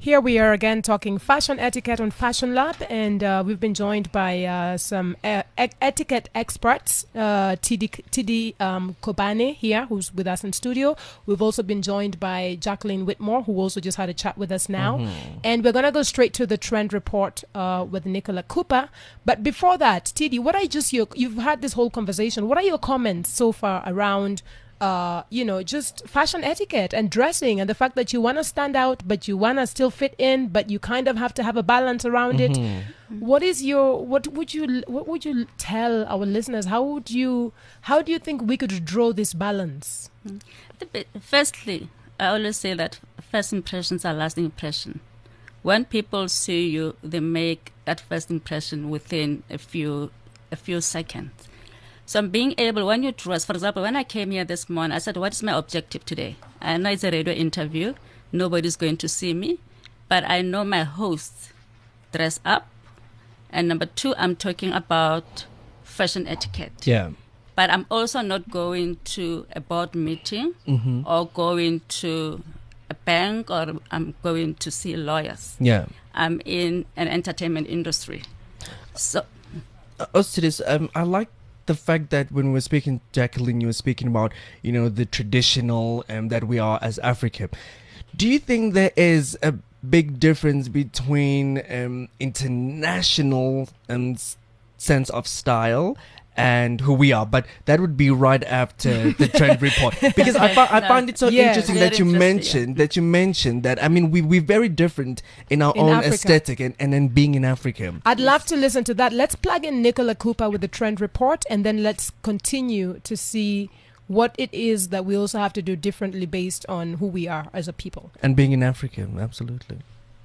Here we are again talking fashion etiquette on Fashion Lab, and uh, we've been joined by uh, some uh, e- etiquette experts, uh, T D, T D um, Kobane here, who's with us in studio. We've also been joined by Jacqueline Whitmore, who also just had a chat with us now. Mm-hmm. And we're going to go straight to the trend report uh, with Nicola Cooper. But before that, T D, what are just your, you've had this whole conversation. What are your comments so far around Uh, you know, just fashion etiquette and dressing, and the fact that you want to stand out, but you want to still fit in, but you kind of have to have a balance around Mm-hmm. it. What is your, what would you, what would you tell our listeners? How would you, how do you think we could draw this balance? Firstly, I always say that first impressions are lasting impression. When people see you, they make that first impression within a few, a few seconds. So I'm being able, when you dress, for example, when I came here this morning, I said, what is my objective today? I know it's a radio interview. Nobody's going to see me. But I know my hosts dress up. And number two, I'm talking about fashion etiquette. Yeah. But I'm also not going to a board meeting Mm-hmm. or going to a bank or I'm going to see lawyers. Yeah. I'm in an entertainment industry. So, Uh, Ostidis, um, I like the fact that when we were speaking, Jacqueline, you were speaking about, you know, the traditional um, that we are as Africa. Do you think there is a big difference between um, international um, s- sense of style and who we are? But that would be right after the trend report, because I, fi- I No. find it so Yeah. interesting Very that you interesting, mentioned that you mentioned that. I mean, we we're very different in our In own Africa. aesthetic and and then being in Africa. I'd love to listen to that. Let's plug in Nicola Cooper with the trend report, and then let's continue to see what it is that we also have to do differently based on who we are as a people. And being in Africa, absolutely.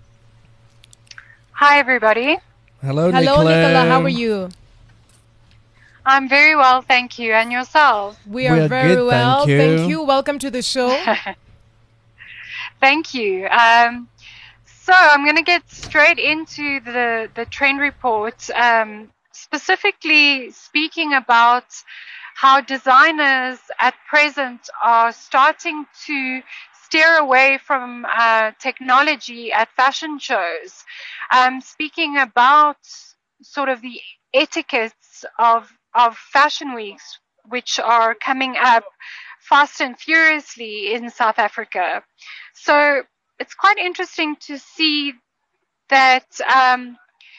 Hi, everybody. Hello, Hello, Nicola. Nicola. How are you? I'm very well, thank you. And yourselves? We are, We are very good, well. thank you. Welcome to the show. Thank you. Um, so I'm going to get straight into the, the trend report, um, specifically speaking about how designers at present are starting to steer away from uh, technology at fashion shows. Um, speaking about sort of the etiquettes of of fashion weeks, which are coming up fast and furiously in South Africa. So it's quite interesting to see that um,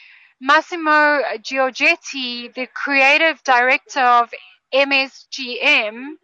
Massimo Giorgetti, the creative director of M S G M,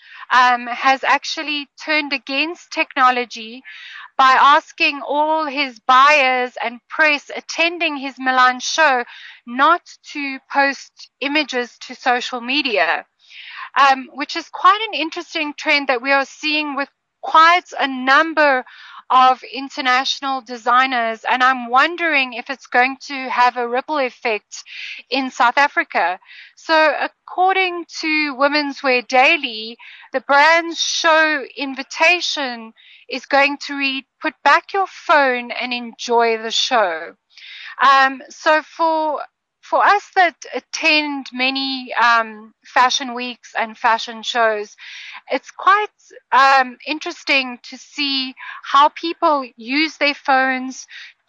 um, has actually turned against technology by asking all his buyers and press attending his Milan show not to post images to social media, um, which is quite an interesting trend that we are seeing with quite a number of international designers. And I'm wondering if it's going to have a ripple effect in South Africa. So according to Women's Wear Daily, the brand's show invitation is going to read, put back your phone and enjoy the show. Um, so for for us that attend many um, fashion weeks and fashion shows, it's quite um, interesting to see how people use their phones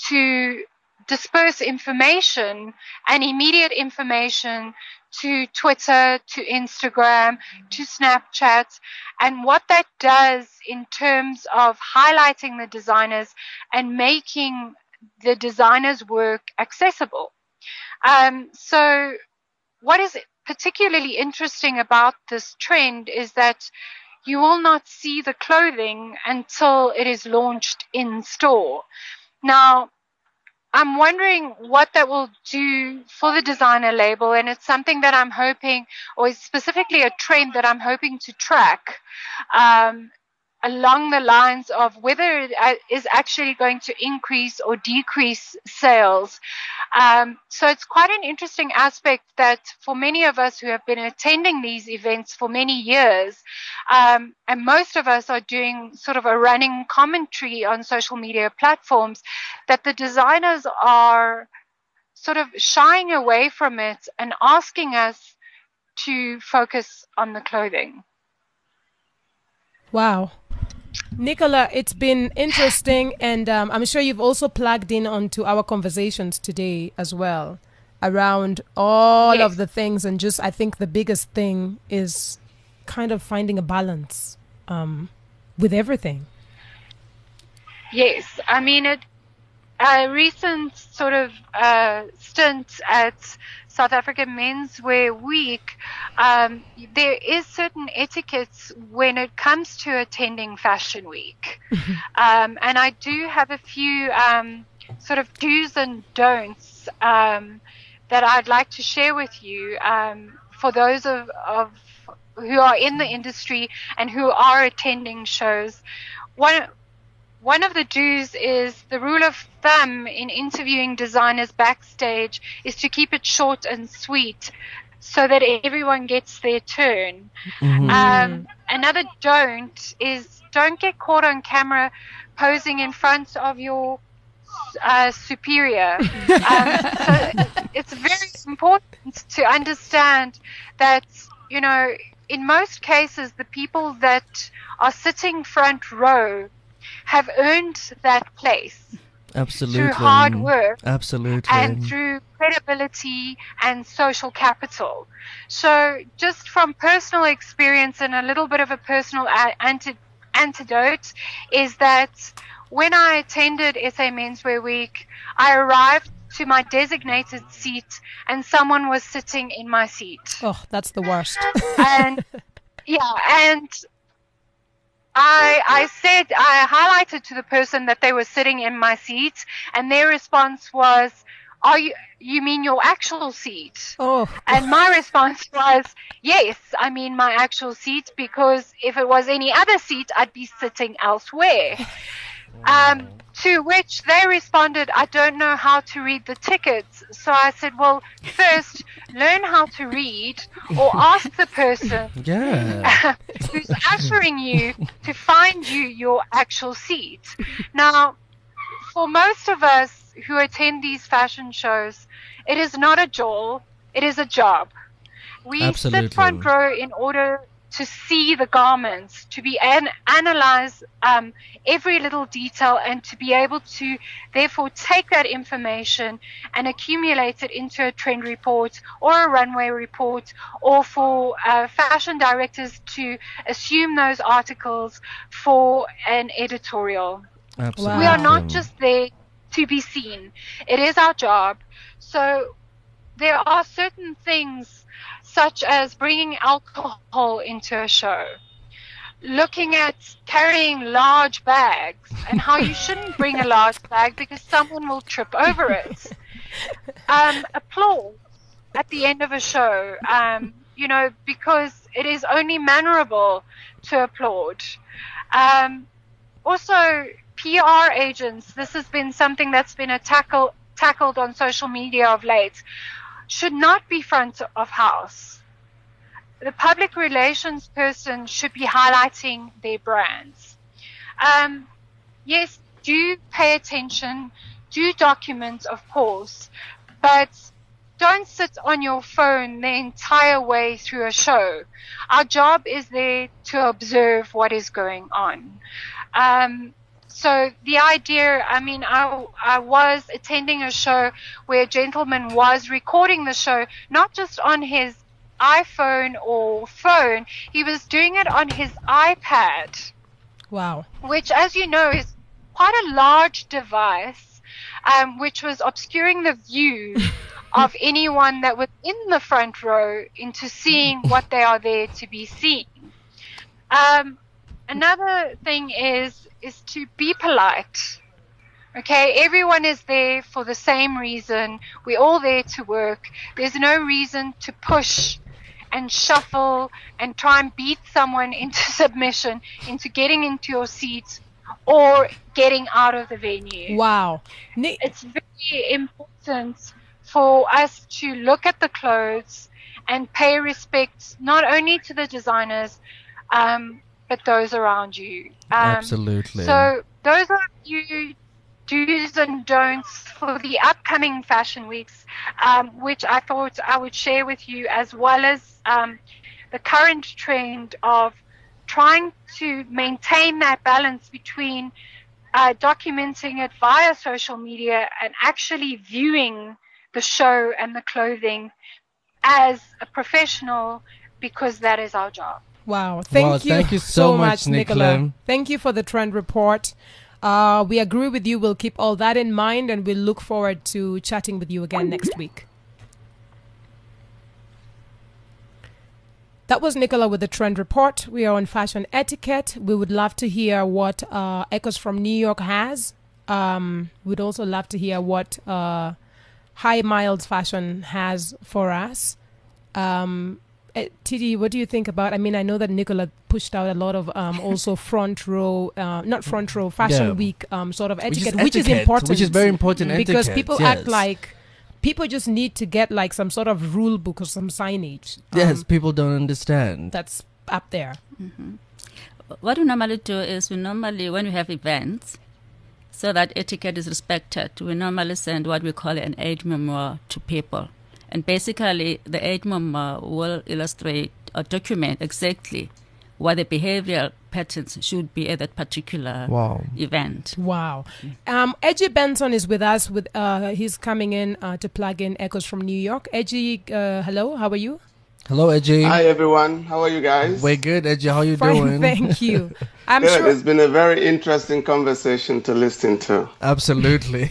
to disperse information and immediate information to Twitter, to Instagram, to Snapchat, and what that does in terms of highlighting the designers and making the designers' work accessible. Um, so what is particularly interesting about this trend is that you will not see the clothing until it is launched in store. Now, I'm wondering what that will do for the designer label, and it's something that I'm hoping, or is specifically a trend that I'm hoping to track um, along the lines of whether it is actually going to increase or decrease sales. Um, so it's quite an interesting aspect that for many of us who have been attending these events for many years, um, and most of us are doing sort of a running commentary on social media platforms, that the designers are sort of shying away from it and asking us to focus on the clothing. Wow. Nicola, it's been interesting, and um, I'm sure you've also plugged in onto our conversations today as well around all Yes. of the things, and just I think the biggest thing is kind of finding a balance um, with everything. Yes, I mean, it, a recent sort of uh, stint at South African Menswear Week, um, there is certain etiquettes when it comes to attending Fashion Week. um, and I do have a few um, sort of do's and don'ts um, that I'd like to share with you um, for those of, of who are in the industry and who are attending shows. One One of the do's is the rule of thumb in interviewing designers backstage is to keep it short and sweet so that everyone gets their turn. Mhm. Um, another don't is don't get caught on camera posing in front of your uh, superior. um, so it's very important to understand that, you know, in most cases, the people that are sitting front row have earned that place Absolutely. through hard work Absolutely. and through credibility and social capital. So just from personal experience and a little bit of a personal a- anti- antidote is that when I attended S A Menswear Week, I arrived to my designated seat and someone was sitting in my seat. Oh, that's the worst. And yeah, and I I said, I highlighted to the person that they were sitting in my seat, and their response was, "Are you, you mean your actual seat?" Oh, And my response was, "Yes, I mean my actual seat, because if it was any other seat, I'd be sitting elsewhere." Um, to which they responded, "I don't know how to read the tickets." So I said, well, first, learn how to read, or ask the person Yeah. who's ushering you to find you your actual seat. Now, for most of us who attend these fashion shows, it is not a jol, it is a job. We Absolutely. sit front row in order to see the garments, to be an- analyze um, every little detail, and to be able to therefore take that information and accumulate it into a trend report or a runway report, or for uh, fashion directors to assume those articles for an editorial. Absolutely. We are not just there to be seen. It is our job. So there are certain things such as bringing alcohol into a show, looking at carrying large bags and how you shouldn't bring a large bag because someone will trip over it. Um, applause at the end of a show, um, you know, because it is only mannerable to applaud. Um, also, P R agents, this has been something that's been a tackle, tackled on social media of late, should not be front of house. The public relations person should be highlighting their brands. Um, yes, do pay attention, do document, of course, but don't sit on your phone the entire way through a show. Our job is there to observe what is going on. Um, So the idea, I mean, I, I was attending a show where a gentleman was recording the show, not just on his iPhone or phone, he was doing it on his iPad, wow. which, as you know, is quite a large device, um, which was obscuring the view of anyone that was in the front row into seeing what they are there to be seen. Um, another thing is, is to be polite. Okay, everyone is there for the same reason. We're all there to work. There's no reason to push and shuffle and try and beat someone into submission, into getting into your seat or getting out of the venue. Wow. Ni- It's very important for us to look at the clothes and pay respect not only to the designers, um, but those around you. Um, Absolutely. So those are a few do's and don'ts for the upcoming fashion weeks, um, which I thought I would share with you, as well as um, the current trend of trying to maintain that balance between uh, documenting it via social media and actually viewing the show and the clothing as a professional, because that is our job. Wow. Thank Wow, you thank you so, so much, much, Nicola. Nicola. Thank you for the trend report. Uh, we agree with you. We'll keep all that in mind, and we'll look forward to chatting with you again next week. That was Nicola with the trend report. We are on fashion etiquette. We would love to hear what uh, Echoes from New York has. Um, we'd also love to hear what uh, High Miles Fashion has for us. Um, uh, Titi, what do you think about? I mean, I know that Nicola pushed out a lot of um, also front row, uh, not front row, Fashion Yeah. Week um, sort of Which is etiquette, which is, etiquette, important, which is very important because etiquette, people yes. act like people just need to get like some sort of rule book or some signage. Um, Yes, people don't understand. that's up there. What we normally do is we normally, when we have events, so that etiquette is respected, we normally send what we call an aid memoir to people. And basically, the aid memoir will illustrate or document exactly what the behavioral patterns should be at that particular Wow. event. Wow. Um, Edgy Benson is with us. With uh, he's coming in uh, to plug in Echoes from New York. Edgy, uh, hello. How are you? Hello, Edgy. Hi everyone, how are you guys? We're good, Edgy. How you Fine, doing? thank you. I'm Good. sure. It's been a very interesting conversation to listen to. Absolutely.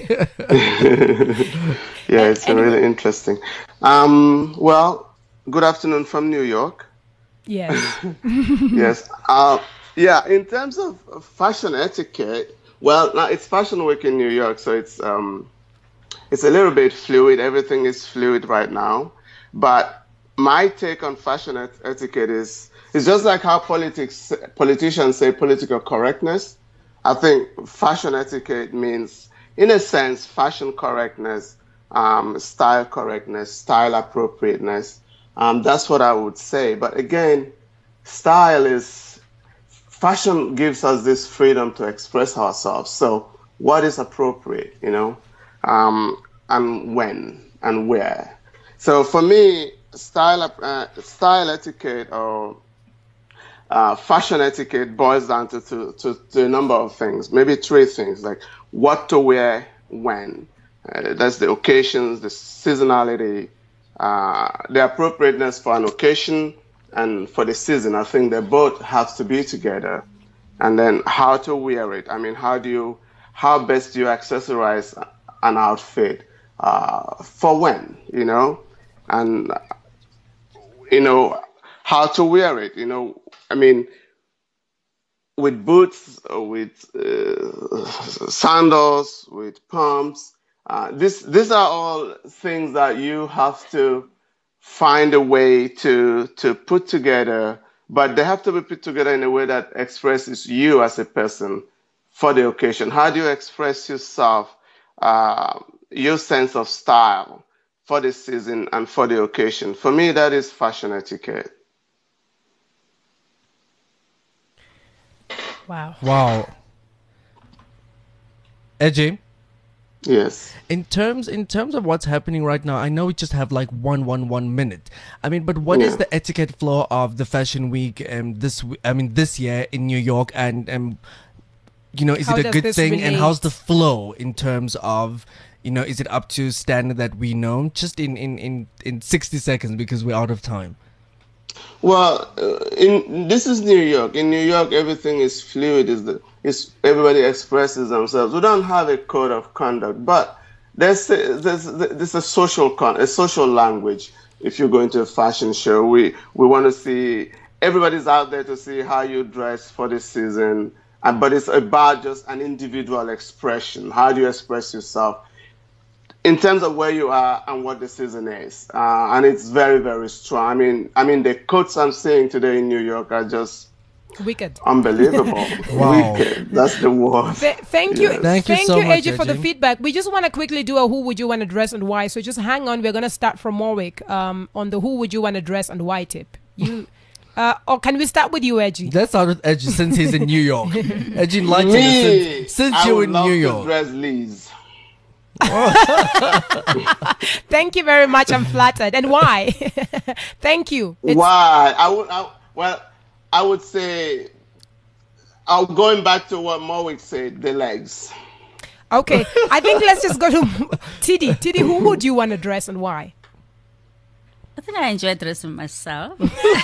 Yeah, it's been really interesting. Um, well, good afternoon from New York. Yes. Yes. Uh, yeah, in terms of fashion etiquette, well, now it's Fashion Week in New York, so it's um, it's a little bit fluid. Everything is fluid right now. But my take on fashion et- etiquette is is just like how politics politicians say political correctness. I think fashion etiquette means, in a sense, fashion correctness, um, style correctness, style appropriateness. Um, that's what I would say. But again, style is, fashion gives us this freedom to express ourselves. So what is appropriate, you know, um, and when and where? So for me, style, uh, style etiquette or uh, fashion etiquette boils down to, to, to, to a number of things, maybe three things, like what to wear when. Uh, that's the occasions, the seasonality, uh, the appropriateness for an occasion and for the season. I think they both have to be together. And then how to wear it. I mean, how do you, how best do you accessorize an outfit uh, for when, you know? And, you know, how to wear it, you know? I mean, with boots, with uh, sandals, with pumps, uh, this, these are all things that you have to find a way to to put together, but they have to be put together in a way that expresses you as a person for the occasion. How do you express yourself, uh, your sense of style for the season and for the occasion? For me, that is fashion etiquette. Wow. Wow. Edgy. Yes. In terms in terms of what's happening right now, I know we just have like one one one minute. I mean, but what is Yeah. the etiquette flow of the Fashion Week um this w- I mean this year in New York, and um you know, is How it a does good this thing, and how's the relate? flow in terms of, you know, is it up to standard that we know? Just in in in in sixty seconds, because we're out of time. Well, uh, in this is New York. In New York, everything is fluid. Is the is everybody expresses themselves. We don't have a code of conduct, but there's a, there's there's a social con a social language. If you go into a fashion show, we we want to see everybody's out there to see how you dress for the season, and but it's about just an individual expression. How do you express yourself in terms of where you are and what the season is, uh, and it's very, very strong. I mean, I mean, the quotes I'm seeing today in New York are just Wicked. unbelievable. Wow. Wicked. That's the word. Th- thank you, Yes. Thank you so you, much, Edgy, for the Edgy. feedback. We just want to quickly do a who would you want to dress and why. So just hang on. We're gonna start from Warwick um, on the who would you want to dress and why tip. You, uh, or can we start with you, Edgy? Let's start with Edgy since he's in New York. Edgy likes it Me, since, since I you're would in love New to York. dress Liz. Thank you very much. I'm flattered. And why? Thank you. It's- Why? I would. I, well, I would say, uh, going back to what Mowick said, the legs. Okay, I think let's just go to Tidi. Tidi, who would you want to dress and why? I think I enjoy dressing myself.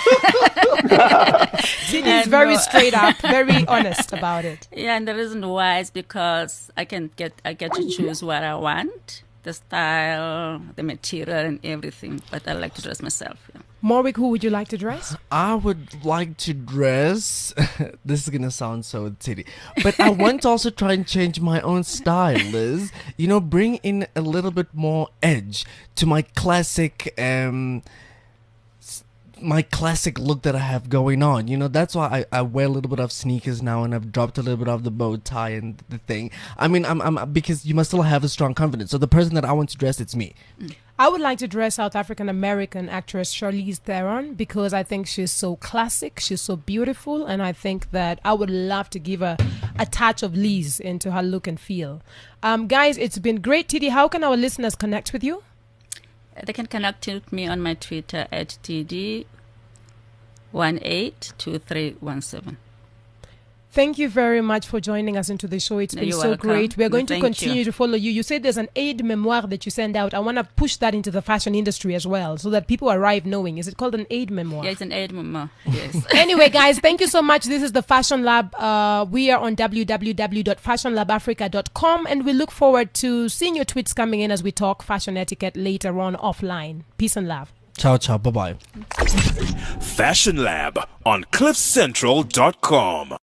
Tidi is very straight up, very honest about it. Yeah, and the reason why is because I can get I get to choose what I want, the style, the material, and everything. But I like to dress myself. Yeah. Mowick, who would you like to dress? I would like to dress. This is gonna sound so titty, but I want to also try and change my own style, Liz. You know, bring in a little bit more edge to my classic, um, s- my classic look that I have going on. You know, that's why I, I wear a little bit of sneakers now, and I've dropped a little bit of the bow tie and the thing. I mean, I'm, I'm because you must still have a strong confidence. So the person that I want to dress, it's me. I would like to dress South African American actress Charlize Theron because I think she's so classic, she's so beautiful, and I think that I would love to give her a touch of Liz into her look and feel. Um, guys, it's been great. Tidi, how can our listeners connect with you? They can connect with me on my Twitter at T D one eight two three one seven. Thank you very much for joining us into the show. It's been You're so welcome. great. We're going to Thank continue you. to follow you. You said there's an aid memoir that you send out. I want to push that into the fashion industry as well so that people arrive knowing. Is it called an aid memoir? Yeah, it's an aid memoir. Yes. Anyway, guys, thank you so much. This is the Fashion Lab. Uh, we are on w w w dot fashion lab africa dot com, and we look forward to seeing your tweets coming in as we talk fashion etiquette later on offline. Peace and love. Ciao, ciao, bye bye. Fashion Lab on cliff central dot com.